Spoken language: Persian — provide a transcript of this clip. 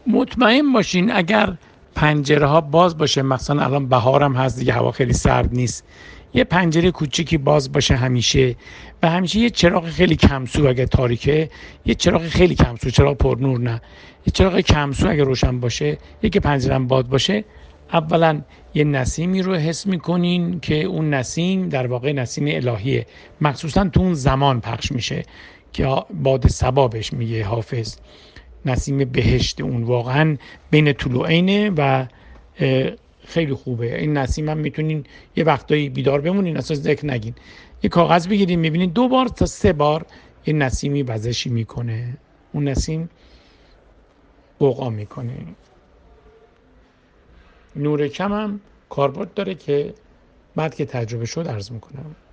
مطمئن باشین اگر پنجره ها باز باشه، مثلا الان بهارم هست دیگه، هوا خیلی سرد نیست، یه پنجره کوچیکی باز باشه همیشه و همیشه یه چراغ خیلی کمسو، اگه تاریکه یه چراغ خیلی کمسو، چراغ پر نور نه، یه چراغ کمسو اگه روشن باشه، یکی پنجره باز باشه، اولا یه نسیمی رو حس میکنین که اون نسیم در واقع نسیم الهیه، مخصوصا تو اون زمان پخش میشه که باد صبا بهش میگه حافظ، نسیم بهشت، اون واقعا بین طلوعینه و خیلی خوبه. این نسیم هم میتونین یه وقتایی بیدار بمونین اصلا ذکر نگین، یه کاغذ بگیرین میبینین 2 بار تا 3 بار یه نسیمی وزشی میکنه، اون نسیم قوقا میکنه. نور کم هم کاربرد داره که بعد که تجربه شد عرض میکنم.